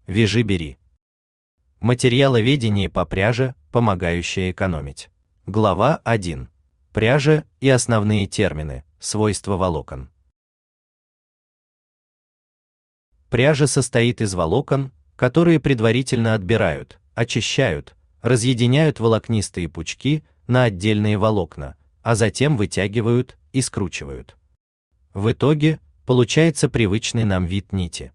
Вяжи-бери. Материаловедение по пряже, помогающее экономить. Глава 1. Пряжа и основные термины, свойства волокон. Пряжа состоит из волокон, которые предварительно отбирают, очищают, разъединяют волокнистые пучки на отдельные волокна, а затем вытягивают и скручивают. В итоге получается привычный нам вид нити.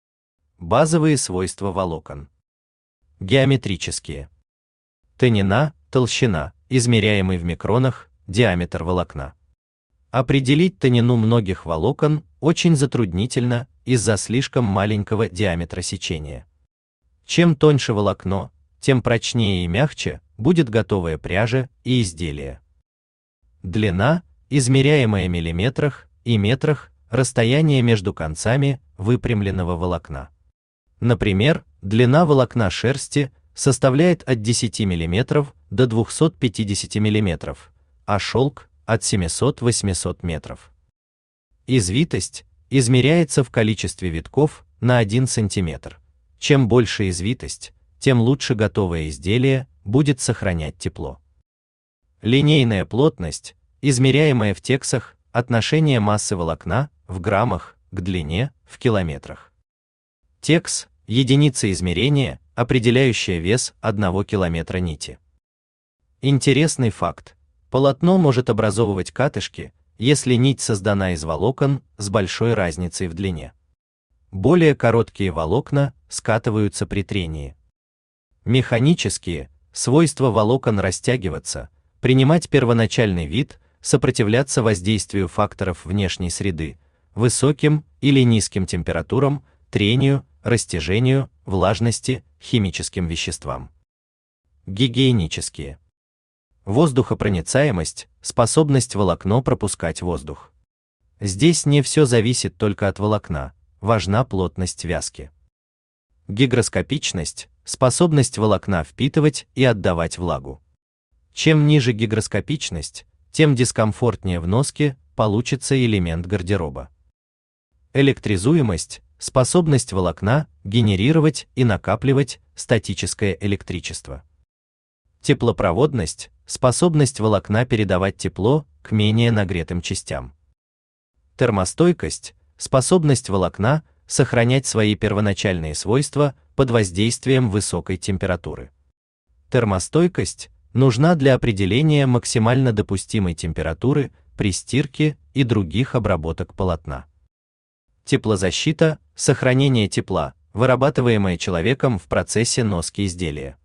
Базовые свойства волокон. Геометрические. Тонина, толщина, измеряемый в микронах, диаметр волокна. Определить тонину многих волокон очень затруднительно из-за слишком маленького диаметра сечения. Чем тоньше волокно, тем прочнее и мягче будет готовая пряжа и изделие. Длина, измеряемая в миллиметрах и метрах, расстояние между концами выпрямленного волокна. Например, длина волокна шерсти составляет от 10 мм до 250 мм, а шелк от 700-800 метров. Извитость измеряется в количестве витков на 1 см. Чем больше извитость, тем лучше готовое изделие будет сохранять тепло. Линейная плотность, измеряемая в тексах, отношение массы волокна в граммах к длине в километрах. Текс – единица измерения, определяющая вес 1 километра нити. Интересный факт. Полотно может образовывать катышки, если нить создана из волокон с большой разницей в длине. Более короткие волокна скатываются при трении. Механические свойства волокон растягиваться, принимать первоначальный вид, сопротивляться воздействию факторов внешней среды, высоким или низким температурам, трению, растяжению, влажности, химическим веществам. Гигиенические. Воздухопроницаемость, способность волокно пропускать воздух. Здесь не все зависит только от волокна, важна плотность вязки. Гигроскопичность, способность волокна впитывать и отдавать влагу. Чем ниже гигроскопичность, тем дискомфортнее в носке получится элемент гардероба. Электризуемость, способность волокна генерировать и накапливать статическое электричество. Теплопроводность, способность волокна передавать тепло к менее нагретым частям. Термостойкость, способность волокна сохранять свои первоначальные свойства под воздействием высокой температуры. Термостойкость нужна для определения максимально допустимой температуры при стирке и других обработок полотна. Теплозащита, сохранение тепла, вырабатываемое человеком в процессе носки изделия.